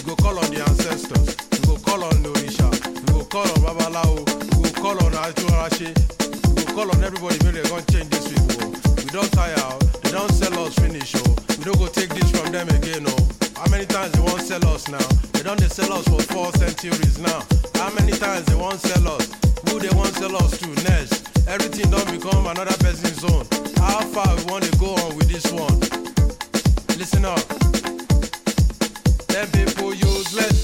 We go call on the ancestors. We go call on Orisha. We go call on Babalao. We go call on Achuarashi. We go call on everybody. Maybe they're gonna change this people. We don't tire out. They don't sell us finish. Oh, we don't go take this from them again. Oh, how many times they won't sell us now? They don't sell us for 4 centuries now. How many times they won't sell us? Who they won't sell us to next? Everything don't become another person's own. How far we want to go on with this one? Listen up. Them people useless.